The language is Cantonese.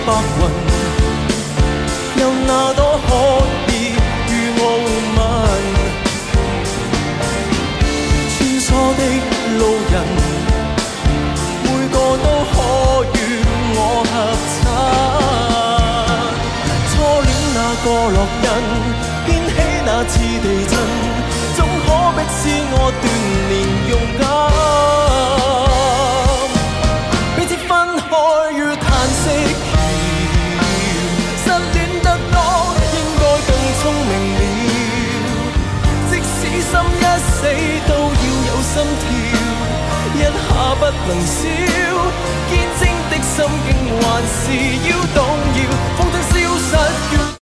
白雲，又哪朵可以與我互吻？穿梭的路人，每個都可與我合襯。初戀那個烙印，掀起那次地震，總可迫使我鍛鍊勇敢。彼此分開如嘆息橋，失戀得多應該更聰明了。即使心一死都要有心跳，一下不能少，堅貞的心境還是要動搖。風箏消失